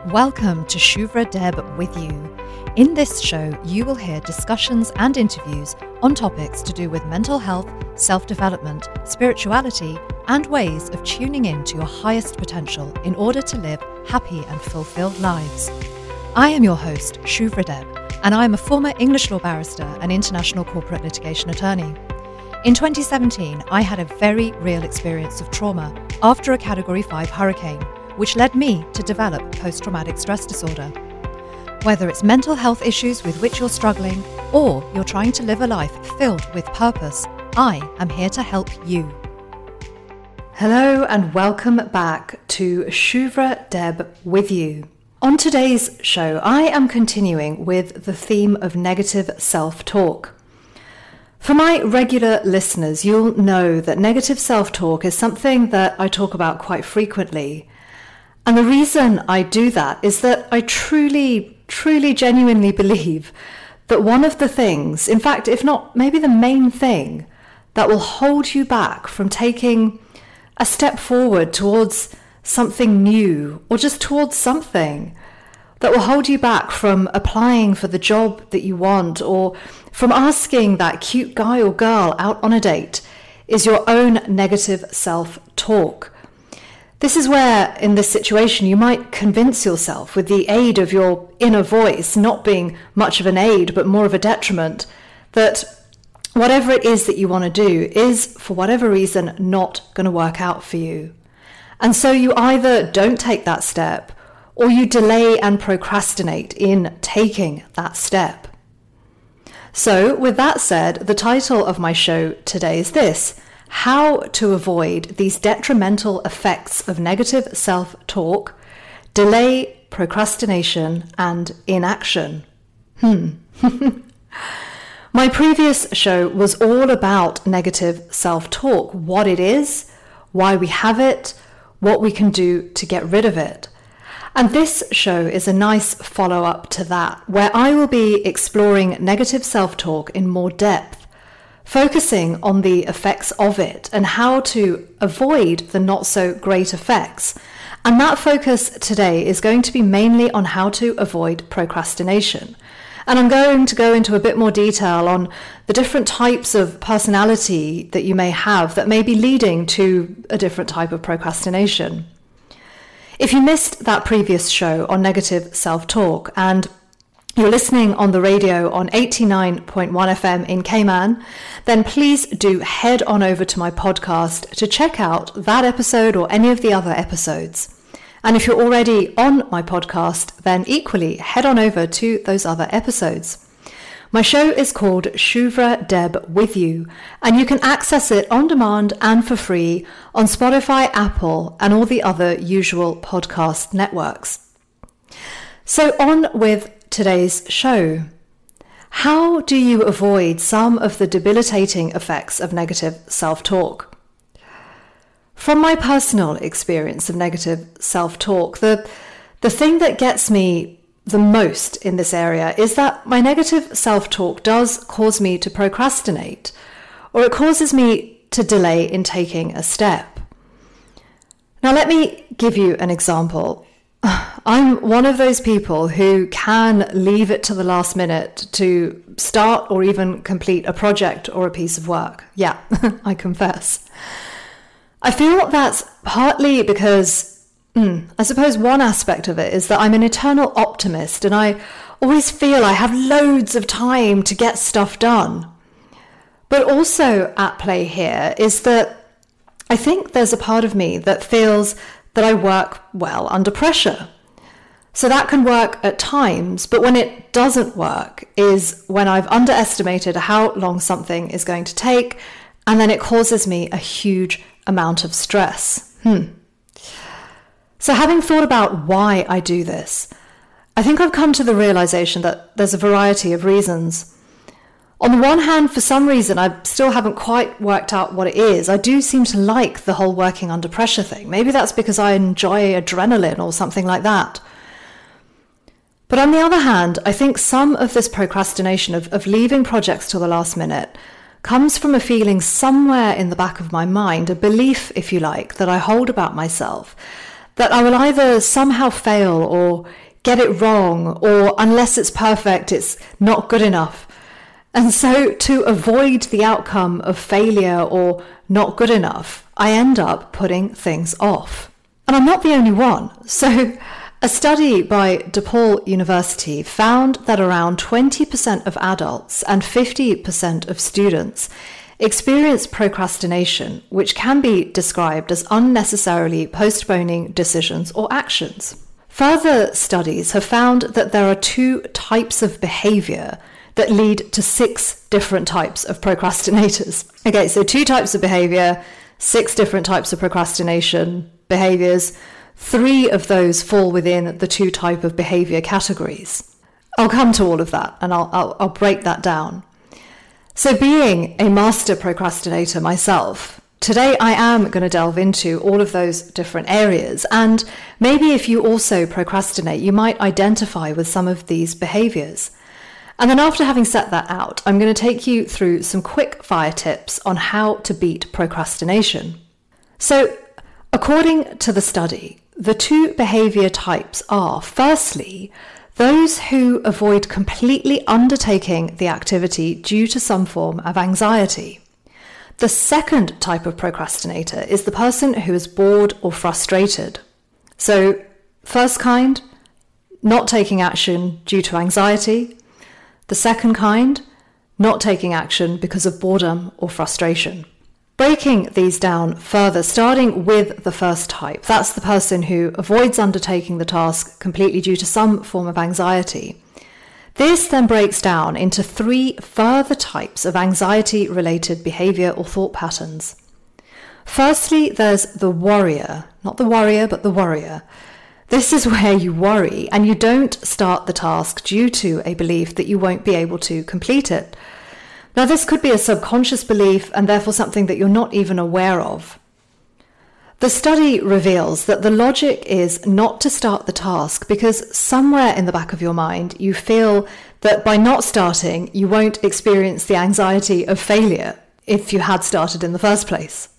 Welcome to Shuvra Deb with you. In this show, you will hear discussions and interviews on topics to do with mental health, self-development, spirituality, and ways of tuning in to your highest potential in order to live happy and fulfilled lives. I am your host, Shuvra Deb, and I am a former English law barrister and international corporate litigation attorney. In 2017, I had a very real experience of trauma after a Category 5 hurricane, which led me to develop post-traumatic stress disorder. Whether it's mental health issues with which you're struggling, or you're trying to live a life filled with purpose, I am here to help you. Hello and welcome back to Shuvra Deb with you. On today's show, I am continuing with the theme of negative self-talk. For my regular listeners, you'll know that negative self-talk is something that I talk about quite frequently. And the reason I do that is that I truly, genuinely believe that one of the things, in fact, if not maybe the main thing, that will hold you back from taking a step forward towards something new or just towards something, that will hold you back from applying for the job that you want or from asking that cute guy or girl out on a date, is your own negative self-talk. This is where, in this situation, you might convince yourself, with the aid of your inner voice not being much of an aid but more of a detriment, that whatever it is that you want to do is, for whatever reason, not going to work out for you. And so you either don't take that step or you delay and procrastinate in taking that step. So, with that said, the title of my show today is this: How to avoid these detrimental effects of negative self-talk, delay, procrastination, and inaction. My previous show was all about negative self-talk, what it is, why we have it, what we can do to get rid of it. And this show is a nice follow-up to that, where I will be exploring negative self-talk in more depth, focusing on the effects of it and how to avoid the not so great effects. And that focus today is going to be mainly on how to avoid procrastination. And I'm going to go into a bit more detail on the different types of personality that you may have that may be leading to a different type of procrastination. If you missed that previous show on negative self-talk and you're listening on the radio on 89.1 FM in Cayman, then please do head on over to my podcast to check out that episode or any of the other episodes. And if you're already on my podcast, then equally head on over to those other episodes. My show is called Shuvra Deb with you, and you can access it on demand and for free on Spotify, Apple, and all the other usual podcast networks. So on with today's show. How do you avoid some of the debilitating effects of negative self-talk? From my personal experience of negative self-talk, the thing that gets me the most in this area is that my negative self-talk does cause me to procrastinate, or it causes me to delay in taking a step. Now let me give you an example. I'm one of those people who can leave it to the last minute to start or even complete a project or a piece of work. Yeah, I confess. I feel that's partly because, I suppose one aspect of it is that I'm an eternal optimist and I always feel I have loads of time to get stuff done. But also at play here is that I think there's a part of me that feels that I work well under pressure. So that can work at times, but when it doesn't work is when I've underestimated how long something is going to take, and then it causes me a huge amount of stress. So having thought about why I do this, I think I've come to the realization that there's a variety of reasons. On the one hand, for some reason, I still haven't quite worked out what it is. I do seem to like the whole working under pressure thing. Maybe that's because I enjoy adrenaline or something like that. But on the other hand, I think some of this procrastination of leaving projects till the last minute comes from a feeling somewhere in the back of my mind, a belief, if you like, that I hold about myself, that I will either somehow fail or get it wrong, or unless it's perfect, it's not good enough. And so to avoid the outcome of failure or not good enough, I end up putting things off. And I'm not the only one. So a study by DePaul University found that around 20% of adults and 50% of students experience procrastination, which can be described as unnecessarily postponing decisions or actions. Further studies have found that there are 2 types of behavior that lead to 6 different types of procrastinators. Okay, so 2 types of behavior, 6 different types of procrastination behaviors. 3 of those fall within the 2 type of behavior categories. I'll come to all of that and I'll break that down. So being a master procrastinator myself, today I am going to delve into all of those different areas, and maybe if you also procrastinate, you might identify with some of these behaviors. And then after having set that out, I'm going to take you through some quick fire tips on how to beat procrastination. So according to the study, the 2 behavior types are, firstly, those who avoid completely undertaking the activity due to some form of anxiety. The second type of procrastinator is the person who is bored or frustrated. So, first kind, not taking action due to anxiety. The second kind, not taking action because of boredom or frustration. Breaking these down further, starting with the first type, that's the person who avoids undertaking the task completely due to some form of anxiety. This then breaks down into 3 further types of anxiety-related behavior or thought patterns. Firstly, there's the worrier, not the warrior, but the worrier. This is where you worry and you don't start the task due to a belief that you won't be able to complete it. Now, this could be a subconscious belief and therefore something that you're not even aware of. The study reveals that the logic is not to start the task because somewhere in the back of your mind you feel that by not starting you won't experience the anxiety of failure if you had started in the first place.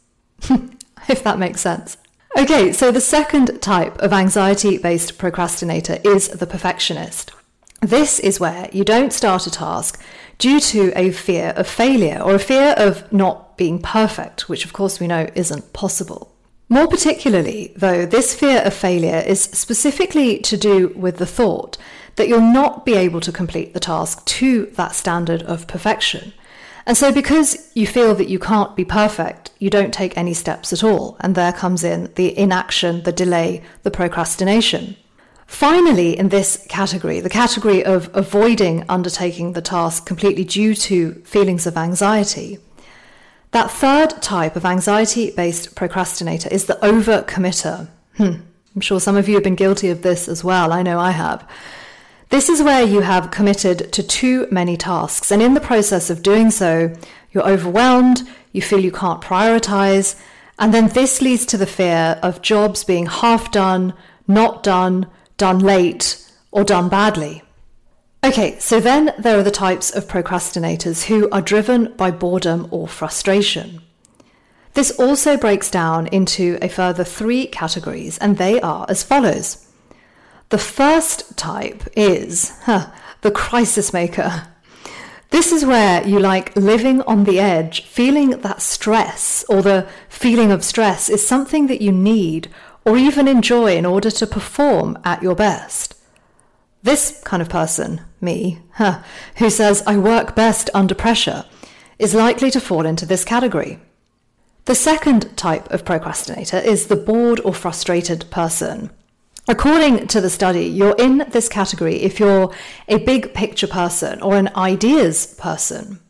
If that makes sense. Okay, so the second type of anxiety-based procrastinator is the perfectionist. This is where you don't start a task due to a fear of failure or a fear of not being perfect, which of course we know isn't possible. More particularly, though, this fear of failure is specifically to do with the thought that you'll not be able to complete the task to that standard of perfection. And so because you feel that you can't be perfect, you don't take any steps at all. And there comes in the inaction, the delay, the procrastination. Finally, in this category, the category of avoiding undertaking the task completely due to feelings of anxiety, that third type of anxiety-based procrastinator is the overcommitter. I'm sure some of you have been guilty of this as well. I know I have. This is where you have committed to too many tasks, and in the process of doing so, you're overwhelmed, you feel you can't prioritize, and then this leads to the fear of jobs being half done, not done, done late, or done badly. Okay, so then there are the types of procrastinators who are driven by boredom or frustration. This also breaks down into a further 3 categories, and they are as follows. The first type is the crisis maker. This is where you like living on the edge, feeling that stress or the feeling of stress is something that you need or even enjoy in order to perform at your best. This kind of person, me, who says I work best under pressure, is likely to fall into this category. The second type of procrastinator is the bored or frustrated person. According to the study, you're in this category if you're a big picture person or an ideas person.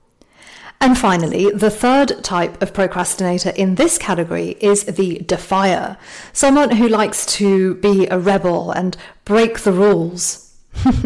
And finally, the third type of procrastinator in this category is the defier, someone who likes to be a rebel and break the rules.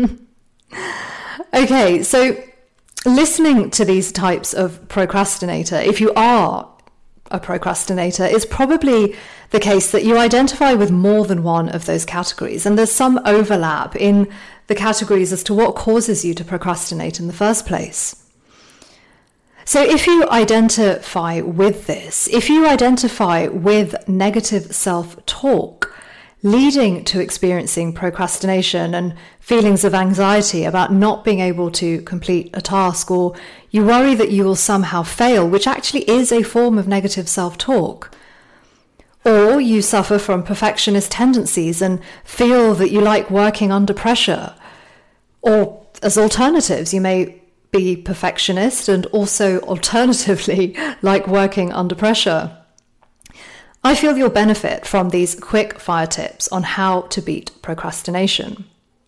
Okay, so listening to these types of procrastinator, if you are a procrastinator, is probably the case that you identify with more than one of those categories, and there's some overlap in the categories as to what causes you to procrastinate in the first place. So if you identify with this, if you identify with negative self-talk, leading to experiencing procrastination and feelings of anxiety about not being able to complete a task, or you worry that you will somehow fail, which actually is a form of negative self-talk. Or you suffer from perfectionist tendencies and feel that you like working under pressure. Or as alternatives, you may be perfectionist and also alternatively like working under pressure. I feel you'll benefit from these quick fire tips on how to beat procrastination.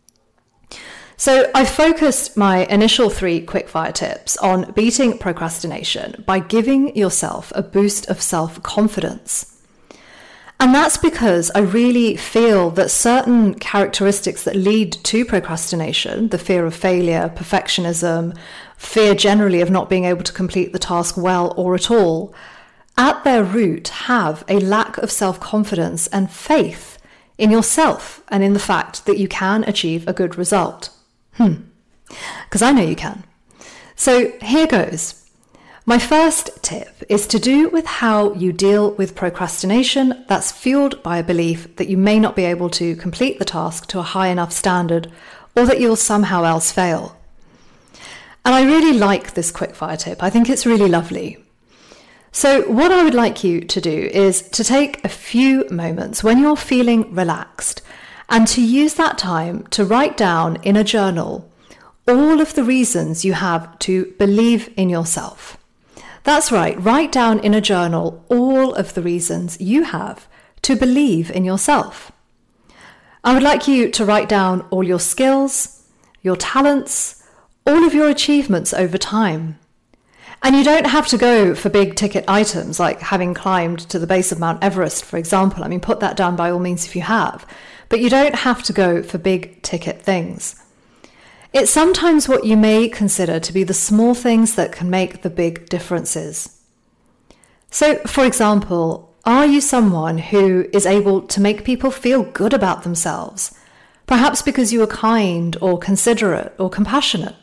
So I focused my initial 3 quick fire tips on beating procrastination by giving yourself a boost of self-confidence. And that's because I really feel that certain characteristics that lead to procrastination, the fear of failure, perfectionism, fear generally of not being able to complete the task well or at all, at their root have a lack of self-confidence and faith in yourself and in the fact that you can achieve a good result. Because I know you can. So here goes. My first tip is to do with how you deal with procrastination that's fueled by a belief that you may not be able to complete the task to a high enough standard, or that you'll somehow else fail. And I really like this quickfire tip. I think it's really lovely. So what I would like you to do is to take a few moments when you're feeling relaxed and to use that time to write down in a journal all of the reasons you have to believe in yourself. That's right, write down in a journal all of the reasons you have to believe in yourself. I would like you to write down all your skills, your talents, all of your achievements over time. And you don't have to go for big ticket items like having climbed to the base of Mount Everest, for example. I mean, put that down by all means if you have. But you don't have to go for big ticket things. It's sometimes what you may consider to be the small things that can make the big differences. So, for example, are you someone who is able to make people feel good about themselves? Perhaps because you are kind or considerate or compassionate.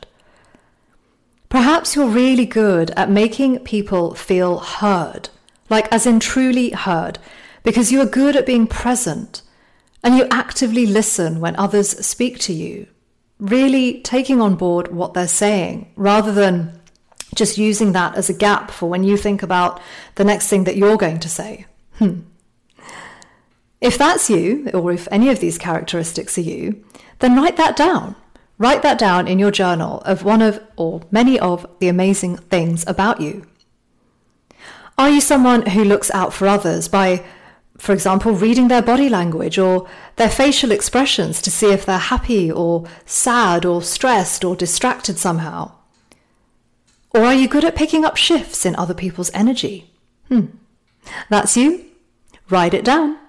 Perhaps you're really good at making people feel heard, like as in truly heard, because you are good at being present and you actively listen when others speak to you, really taking on board what they're saying, rather than just using that as a gap for when you think about the next thing that you're going to say. If that's you, or if any of these characteristics are you, then write that down. Write that down in your journal of one of or many of the amazing things about you. Are you someone who looks out for others by, for example, reading their body language or their facial expressions to see if they're happy or sad or stressed or distracted somehow? Or are you good at picking up shifts in other people's energy? That's you? Write it down.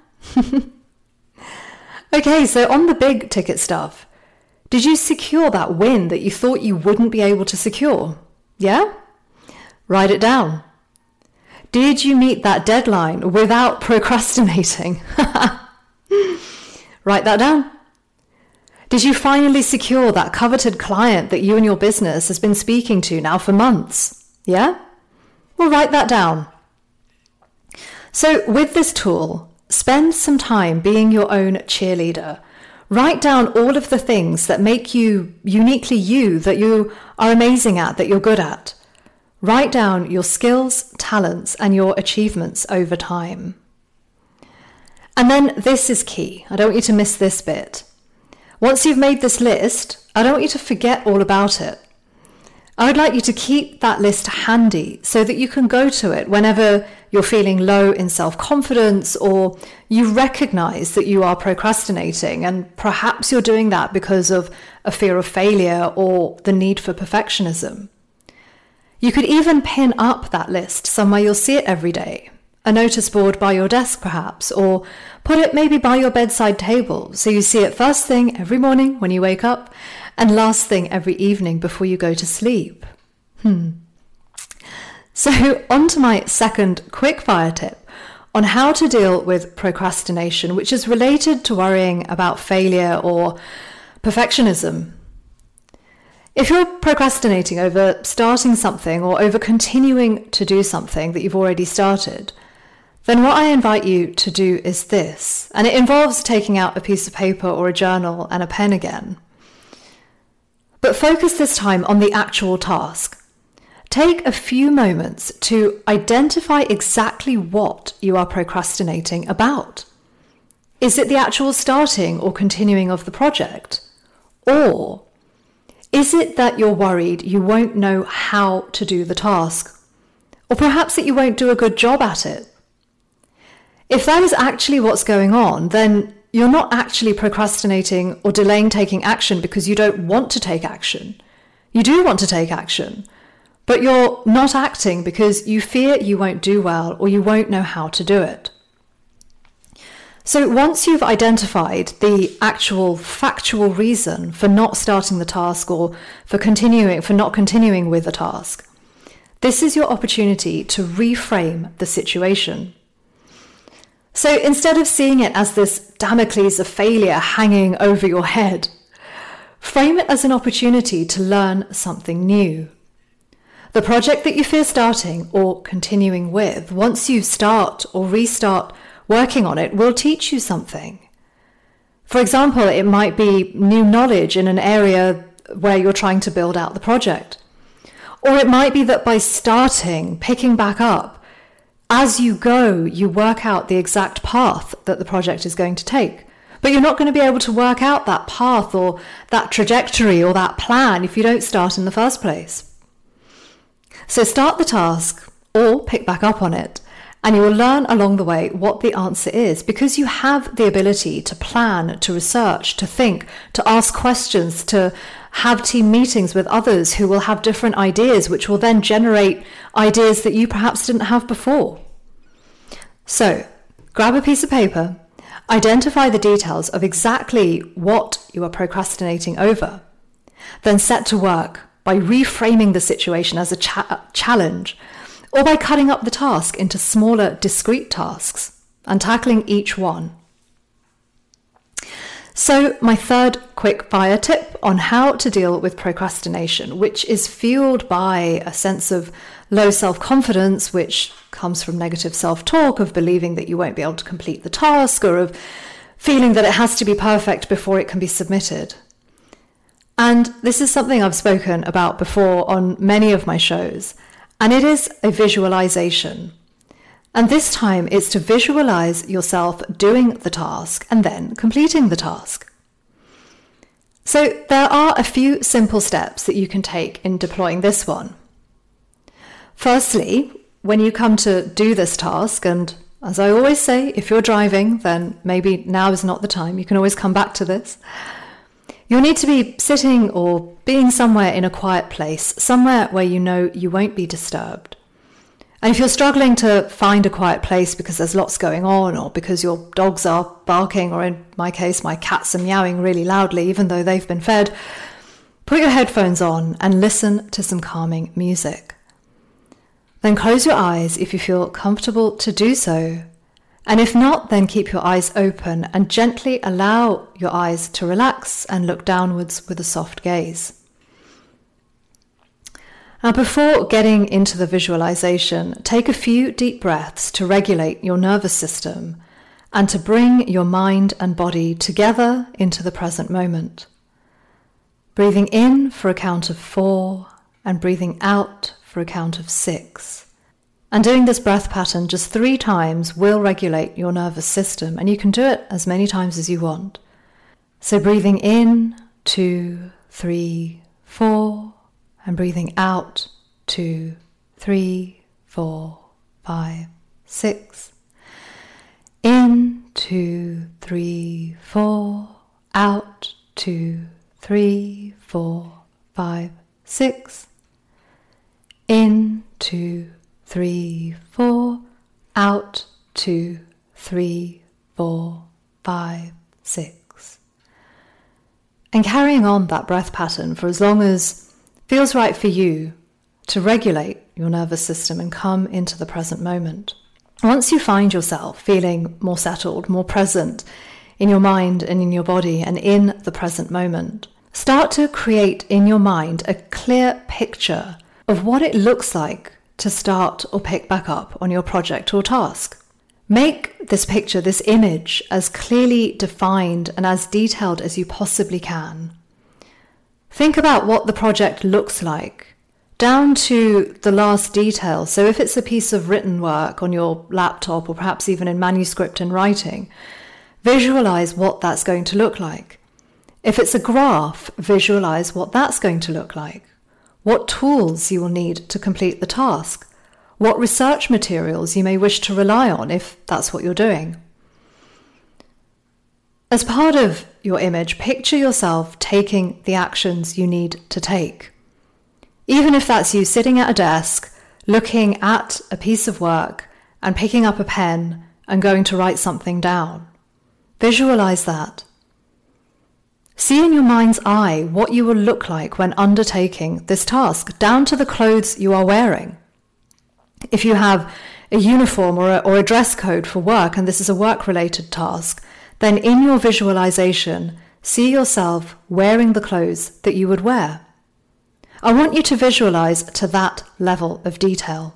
Okay, so on the big ticket stuff, did you secure that win that you thought you wouldn't be able to secure? Yeah? Write it down. Did you meet that deadline without procrastinating? Write that down. Did you finally secure that coveted client that you and your business has been speaking to now for months? Yeah? Well, write that down. So with this tool, spend some time being your own cheerleader. Write down all of the things that make you uniquely you, that you are amazing at, that you're good at. Write down your skills, talents, and your achievements over time. And then this is key. I don't want you to miss this bit. Once you've made this list, I don't want you to forget all about it. I would like you to keep that list handy so that you can go to it whenever you're feeling low in self-confidence or you recognize that you are procrastinating, and perhaps you're doing that because of a fear of failure or the need for perfectionism. You could even pin up that list somewhere you'll see it every day. A notice board by your desk perhaps, or put it maybe by your bedside table so you see it first thing every morning when you wake up and last thing every evening before you go to sleep. So on to my second quickfire tip on how to deal with procrastination, which is related to worrying about failure or perfectionism. If you're procrastinating over starting something or over continuing to do something that you've already started, then what I invite you to do is this, and it involves taking out a piece of paper or a journal and a pen again. But focus this time on the actual task. Take a few moments to identify exactly what you are procrastinating about. Is it the actual starting or continuing of the project? Or is it that you're worried you won't know how to do the task? Or perhaps that you won't do a good job at it? If that is actually what's going on, then you're not actually procrastinating or delaying taking action because you don't want to take action. You do want to take action, but you're not acting because you fear you won't do well or you won't know how to do it. So once you've identified the actual factual reason for not starting the task or for not continuing with the task, this is your opportunity to reframe the situation. So instead of seeing it as this Damocles of failure hanging over your head, frame it as an opportunity to learn something new. The project that you fear starting or continuing with, once you start or restart working on it, will teach you something. For example, it might be new knowledge in an area where you're trying to build out the project. Or it might be that by starting, picking back up, as you go, you work out the exact path that the project is going to take. But you're not going to be able to work out that path or that trajectory or that plan if you don't start in the first place. So start the task or pick back up on it, and you will learn along the way what the answer is, because you have the ability to plan, to research, to think, to ask questions, to have team meetings with others who will have different ideas, which will then generate ideas that you perhaps didn't have before. So, grab a piece of paper, identify the details of exactly what you are procrastinating over, then set to work by reframing the situation as a challenge, or by cutting up the task into smaller, discrete tasks and tackling each one. So my third quick fire tip on how to deal with procrastination, which is fueled by a sense of low self-confidence, which comes from negative self-talk, of believing that you won't be able to complete the task, or of feeling that it has to be perfect before it can be submitted. And this is something I've spoken about before on many of my shows, and it is a visualization. And this time it's to visualize yourself doing the task and then completing the task. So there are a few simple steps that you can take in deploying this one. Firstly, when you come to do this task, and as I always say, if you're driving, then maybe now is not the time. You can always come back to this. You'll need to be sitting or being somewhere in a quiet place, somewhere where you know you won't be disturbed. And if you're struggling to find a quiet place because there's lots going on, or because your dogs are barking, or in my case, my cats are meowing really loudly even though they've been fed, put your headphones on and listen to some calming music. Then close your eyes if you feel comfortable to do so. And if not, then keep your eyes open and gently allow your eyes to relax and look downwards with a soft gaze. Now, before getting into the visualization, take a few deep breaths to regulate your nervous system and to bring your mind and body together into the present moment. Breathing in for a count of 4 and breathing out for a count of 6. And doing this breath pattern just 3 times will regulate your nervous system, and you can do it as many times as you want. So breathing in, 2, 3, 4, and breathing out, 2, 3, 4, 5, 6. In, 2, 3, 4, out, 2, 3, 4, 5, 6. In, 2, 3, 4, out, 2, 3, 4, 5, 6. And carrying on that breath pattern for as long as feels right for you to regulate your nervous system and come into the present moment. Once you find yourself feeling more settled, more present in your mind and in your body and in the present moment, start to create in your mind a clear picture of what it looks like to start or pick back up on your project or task. Make this picture, this image, as clearly defined and as detailed as you possibly can. Think about what the project looks like, down to the last detail. So if it's a piece of written work on your laptop, or perhaps even in manuscript and writing, visualize what that's going to look like. If it's a graph, visualize what that's going to look like, what tools you will need to complete the task, what research materials you may wish to rely on if that's what you're doing. As part of your image, picture yourself taking the actions you need to take. Even if that's you sitting at a desk, looking at a piece of work and picking up a pen and going to write something down. Visualize that. See in your mind's eye what you will look like when undertaking this task, down to the clothes you are wearing. If you have a uniform or a dress code for work, and this is a work-related task, then in your visualization, see yourself wearing the clothes that you would wear. I want you to visualize to that level of detail.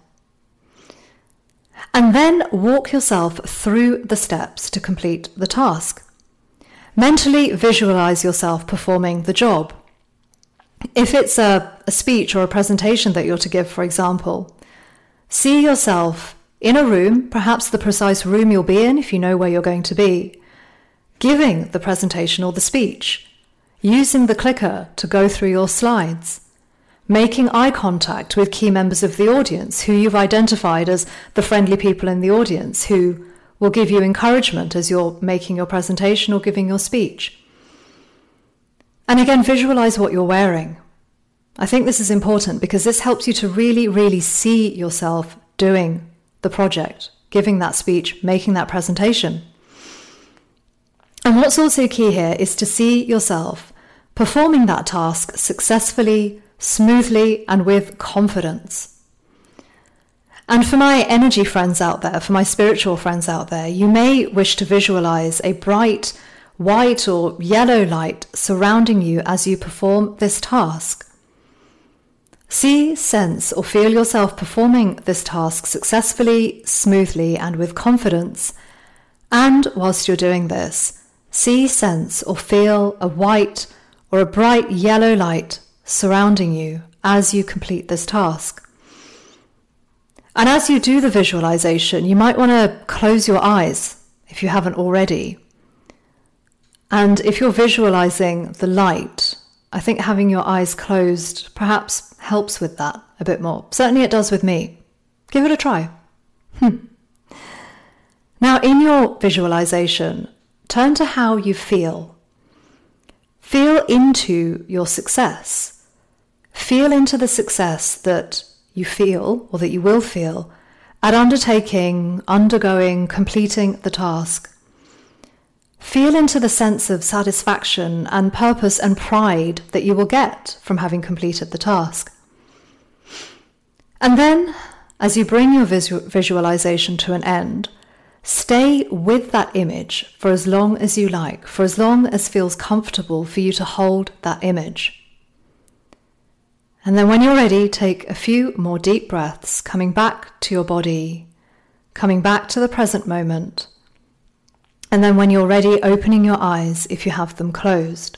And then walk yourself through the steps to complete the task. Mentally visualize yourself performing the job. If it's a speech or a presentation that you're to give, for example, see yourself in a room, perhaps the precise room you'll be in if you know where you're going to be, giving the presentation or the speech, using the clicker to go through your slides, making eye contact with key members of the audience who you've identified as the friendly people in the audience who will give you encouragement as you're making your presentation or giving your speech. And again, visualize what you're wearing. I think this is important because this helps you to really, really see yourself doing the project, giving that speech, making that presentation. And what's also key here is to see yourself performing that task successfully, smoothly, and with confidence. And for my energy friends out there, for my spiritual friends out there, you may wish to visualize a bright white or yellow light surrounding you as you perform this task. See, sense, or feel yourself performing this task successfully, smoothly, and with confidence. And whilst you're doing this, see, sense, or feel a white or a bright yellow light surrounding you as you complete this task. And as you do the visualization, you might want to close your eyes if you haven't already. And if you're visualizing the light, I think having your eyes closed perhaps helps with that a bit more. Certainly it does with me. Give it a try. Now, in your visualization, turn to how you feel. Feel into your success. Feel into the success that you feel, or that you will feel, at undertaking, undergoing, completing the task. Feel into the sense of satisfaction and purpose and pride that you will get from having completed the task. And then, as you bring your visualization to an end, stay with that image for as long as you like, for as long as feels comfortable for you to hold that image. And then when you're ready, take a few more deep breaths, coming back to your body, coming back to the present moment. And then when you're ready, opening your eyes if you have them closed.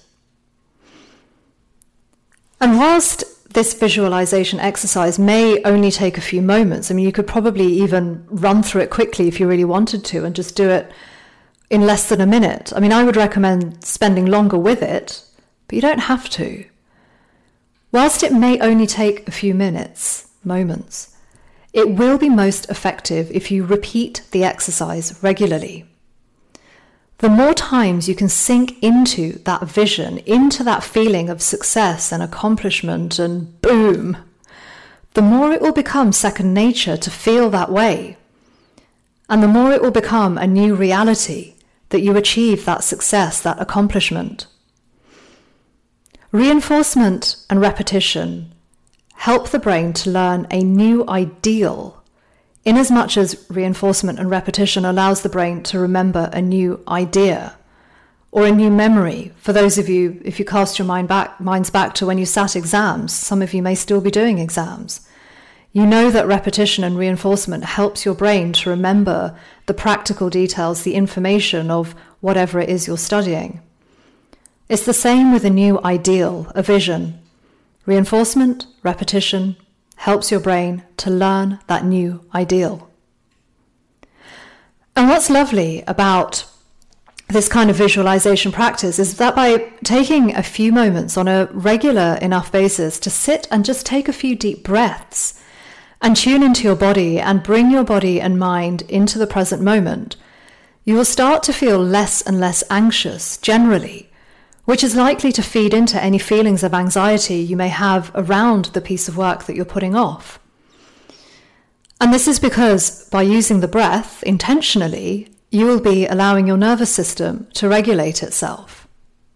And whilst this visualization exercise may only take a few moments, I mean, you could probably even run through it quickly if you really wanted to and just do it in less than a minute. I mean, I would recommend spending longer with it, but you don't have to. Whilst it may only take a few moments, it will be most effective if you repeat the exercise regularly. The more times you can sink into that vision, into that feeling of success and accomplishment and boom, the more it will become second nature to feel that way. And the more it will become a new reality that you achieve that success, that accomplishment. Reinforcement and repetition help the brain to learn a new ideal, inasmuch as reinforcement and repetition allows the brain to remember a new idea or a new memory. For those of you, if you cast your minds back to when you sat exams, some of you may still be doing exams. You know that repetition and reinforcement helps your brain to remember the practical details, the information of whatever it is you're studying. It's the same with a new ideal, a vision. Reinforcement, repetition, helps your brain to learn that new ideal. And what's lovely about this kind of visualization practice is that by taking a few moments on a regular enough basis to sit and just take a few deep breaths and tune into your body and bring your body and mind into the present moment, you will start to feel less and less anxious generally, which is likely to feed into any feelings of anxiety you may have around the piece of work that you're putting off. And this is because by using the breath intentionally, you will be allowing your nervous system to regulate itself.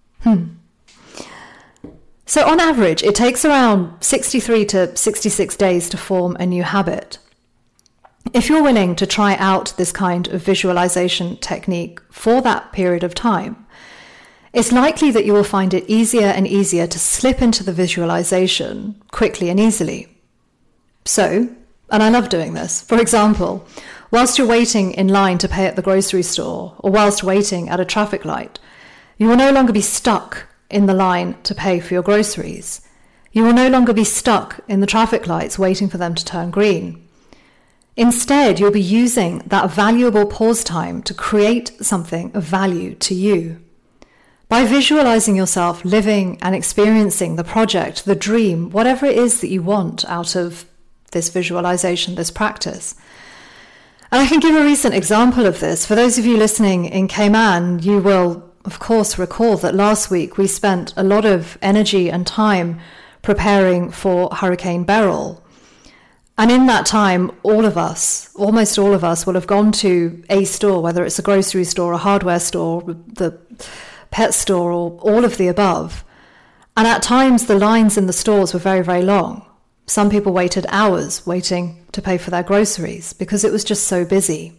So on average, it takes around 63 to 66 days to form a new habit. If you're willing to try out this kind of visualization technique for that period of time, it's likely that you will find it easier and easier to slip into the visualization quickly and easily. So, and I love doing this, for example, whilst you're waiting in line to pay at the grocery store or whilst waiting at a traffic light, you will no longer be stuck in the line to pay for your groceries. You will no longer be stuck in the traffic lights waiting for them to turn green. Instead, you'll be using that valuable pause time to create something of value to you. By visualizing yourself living and experiencing the project, the dream, whatever it is that you want out of this visualization, this practice. And I can give a recent example of this. For those of you listening in Cayman, you will of course recall that last week we spent a lot of energy and time preparing for Hurricane Beryl. And in that time, almost all of us will have gone to a store, whether it's a grocery store, a hardware store, the pet store, or all of the above. And at times the lines in the stores were very, very long. Some people waited hours waiting to pay for their groceries because it was just so busy.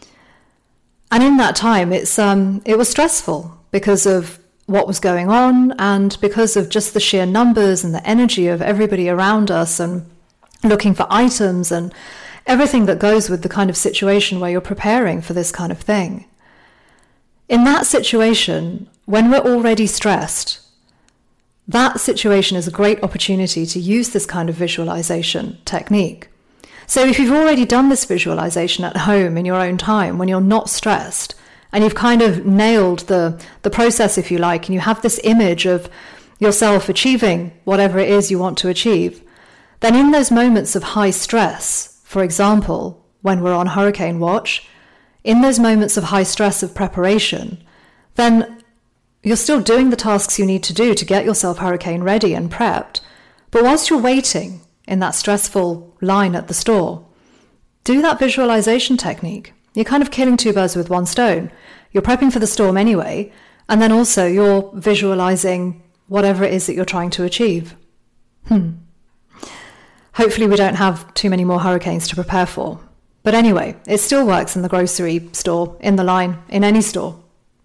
And in that time, it was stressful because of what was going on and because of just the sheer numbers and the energy of everybody around us and looking for items and everything that goes with the kind of situation where you're preparing for this kind of thing. In that situation, when we're already stressed, that situation is a great opportunity to use this kind of visualization technique. So if you've already done this visualization at home in your own time, when you're not stressed, and you've kind of nailed the process, if you like, and you have this image of yourself achieving whatever it is you want to achieve, then in those moments of high stress, for example, when we're on hurricane watch, in those moments of high stress of preparation, then you're still doing the tasks you need to do to get yourself hurricane ready and prepped. But whilst you're waiting in that stressful line at the store, do that visualization technique. You're kind of killing two birds with one stone. You're prepping for the storm anyway, and then also you're visualizing whatever it is that you're trying to achieve. Hopefully we don't have too many more hurricanes to prepare for. But anyway, it still works in the grocery store, in the line, in any store.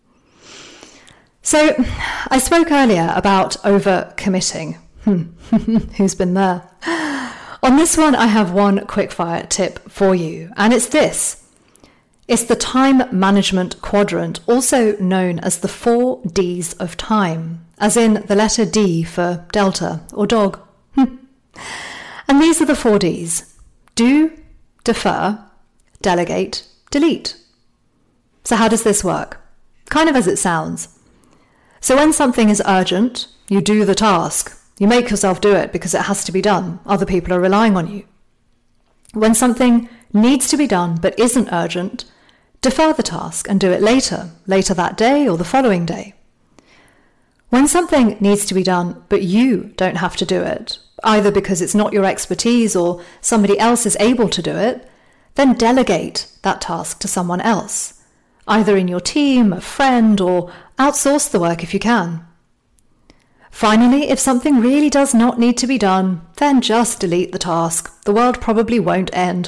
So I spoke earlier about over-committing. Who's been there? On this one, I have one quickfire tip for you, and it's this. It's the time management quadrant, also known as the 4 Ds of time, as in the letter D for Delta or dog. And these are the 4 Ds. Do, defer, delegate, delete. So how does this work? Kind of as it sounds. So when something is urgent, you do the task. You make yourself do it because it has to be done. Other people are relying on you. When something needs to be done but isn't urgent, defer the task and do it later that day or the following day. When something needs to be done but you don't have to do it, either because it's not your expertise or somebody else is able to do it, then delegate that task to someone else, either in your team, a friend, or outsource the work if you can. Finally, if something really does not need to be done, then just delete the task. The world probably won't end.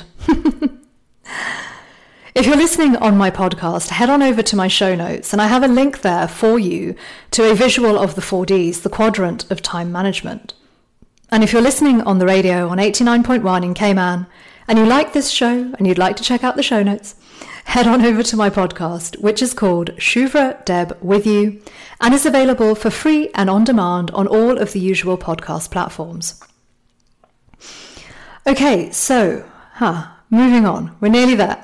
If you're listening on my podcast, head on over to my show notes, and I have a link there for you to a visual of the 4 Ds, the quadrant of time management. And if you're listening on the radio on 89.1 in Cayman, and you like this show and you'd like to check out the show notes, head on over to my podcast, which is called Shuvra Deb With You, and is available for free and on demand on all of the usual podcast platforms. Okay, so, moving on. We're nearly there.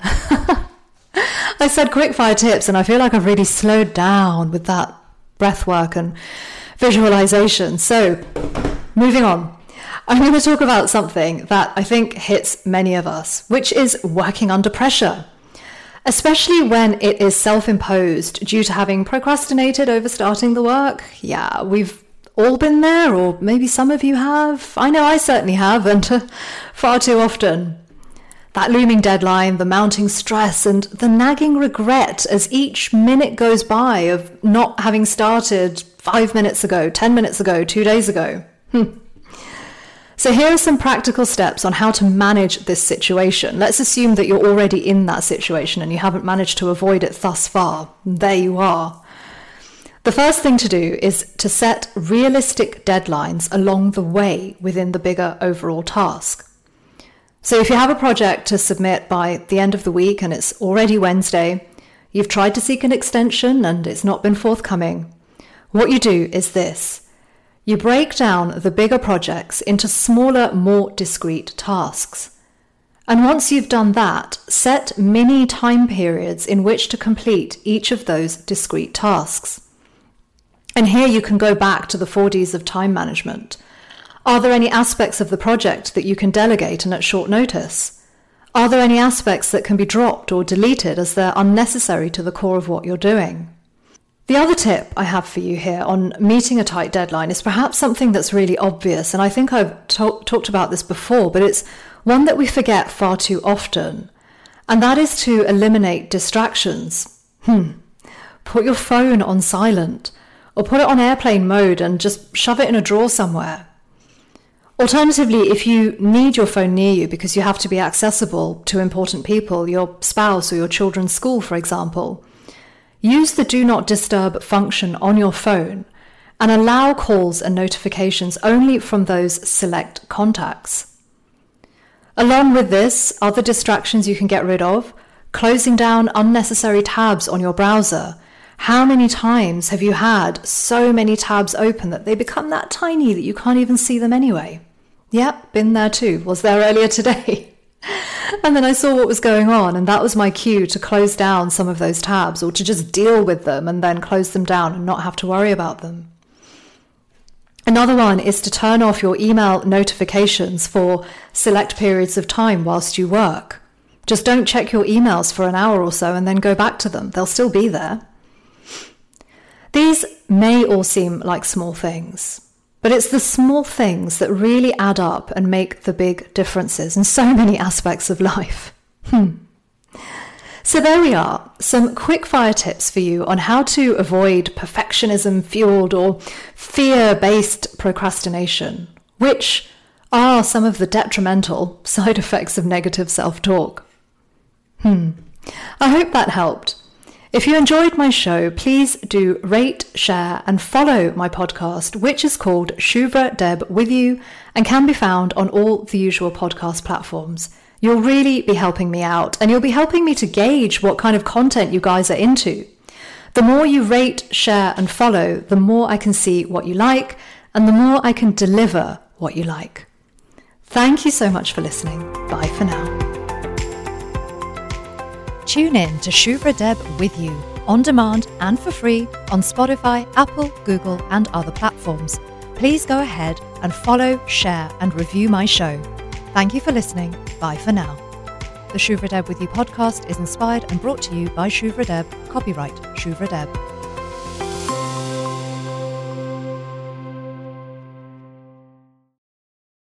I said quickfire tips, and I feel like I've really slowed down with that breath work and visualization. So, moving on. I'm going to talk about something that I think hits many of us, which is working under pressure. Especially when it is self-imposed due to having procrastinated over starting the work. Yeah, we've all been there, or maybe some of you have. I know I certainly have, and far too often. That looming deadline, the mounting stress, and the nagging regret as each minute goes by of not having started 5 minutes ago, 10 minutes ago, 2 days ago. So here are some practical steps on how to manage this situation. Let's assume that you're already in that situation and you haven't managed to avoid it thus far. There you are. The first thing to do is to set realistic deadlines along the way within the bigger overall task. So if you have a project to submit by the end of the week and it's already Wednesday, you've tried to seek an extension and it's not been forthcoming, what you do is this. You break down the bigger projects into smaller, more discrete tasks. And once you've done that, set mini time periods in which to complete each of those discrete tasks. And here you can go back to the 4Ds of time management. Are there any aspects of the project that you can delegate and at short notice? Are there any aspects that can be dropped or deleted as they're unnecessary to the core of what you're doing? The other tip I have for you here on meeting a tight deadline is perhaps something that's really obvious, and I think I've talked about this before, but it's one that we forget far too often, and that is to eliminate distractions. Put your phone on silent, or put it on airplane mode and just shove it in a drawer somewhere. Alternatively, if you need your phone near you because you have to be accessible to important people, your spouse or your children's school, for example, use the Do Not Disturb function on your phone and allow calls and notifications only from those select contacts. Along with this, other distractions you can get rid of, closing down unnecessary tabs on your browser. How many times have you had so many tabs open that they become that tiny that you can't even see them anyway? Yep, been there too. Was there earlier today. And then I saw what was going on, and that was my cue to close down some of those tabs, or to just deal with them and then close them down and not have to worry about them. Another one is to turn off your email notifications for select periods of time whilst you work. Just don't check your emails for an hour or so and then go back to them. They'll still be there. These may all seem like small things, but it's the small things that really add up and make the big differences in so many aspects of life. So there we are, some quick-fire tips for you on how to avoid perfectionism-fueled or fear-based procrastination, which are some of the detrimental side effects of negative self-talk. I hope that helped. If you enjoyed my show, please do rate, share, and follow my podcast, which is called Shuvra Deb With You and can be found on all the usual podcast platforms. You'll really be helping me out, and you'll be helping me to gauge what kind of content you guys are into. The more you rate, share, and follow, the more I can see what you like, and the more I can deliver what you like. Thank you so much for listening. Bye for now. Tune in to Shuvra Deb With You, on demand and for free on Spotify, Apple, Google, and other platforms. Please go ahead and follow, share, and review my show. Thank you for listening. Bye for now. The Shuvra Deb With You podcast is inspired and brought to you by Shuvra Deb. Copyright Shuvra Deb.